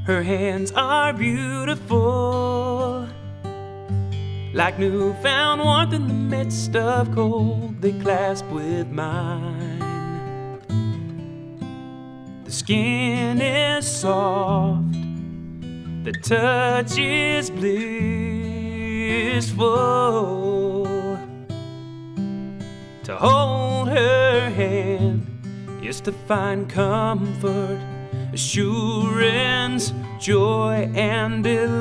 Her hands are beautiful, like newfound warmth in the midst of cold. They clasp with mine. The skin is soft, the touch is blissful. To hold her hand is to find comfort, assurance, joy, and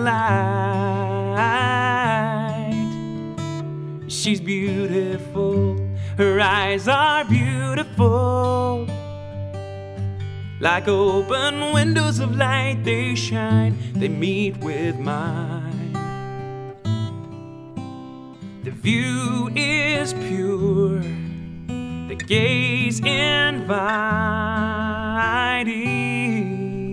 delight. She's beautiful, her eyes are beautiful, like open windows of light they shine, they meet with mine. The view is pure, the gaze inviting.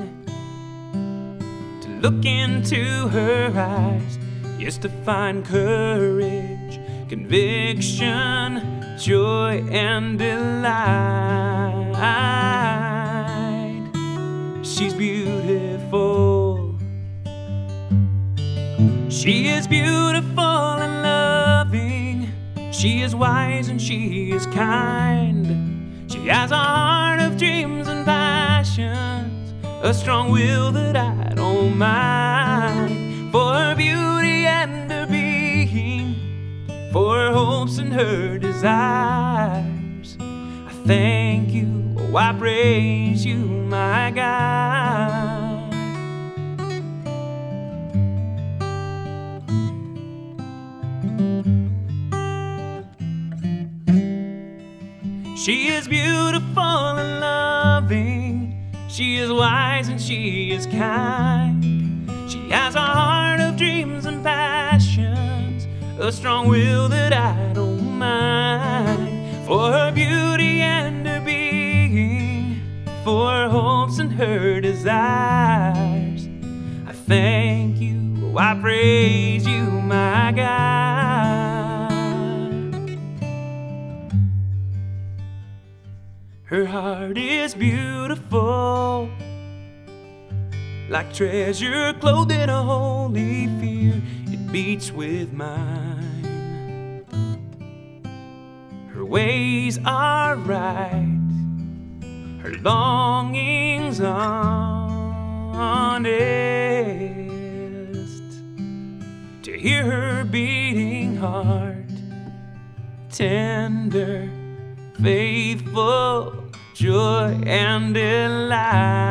To look into her eyes is to find courage, conviction, joy, and delight. She's beautiful. She is beautiful and loving. She is wise and she is kind. She has a heart of dreams and passions, a strong will that I don't mind. For her beauty and her being, for her hopes and her desires, I thank you, oh I praise you, my God. She is beautiful and loving. She is wise and she is kind. She has a heart of dreams and passions, a strong will that I don't mind. For her beauty and her being, for her hopes and her desires, I thank you, oh I praise you, my God. Her heart is beautiful, like treasure clothed in a holy fear. It beats with mine. Her ways are right, her longings honest. To hear her beating heart, tender, faithful, joy and delight.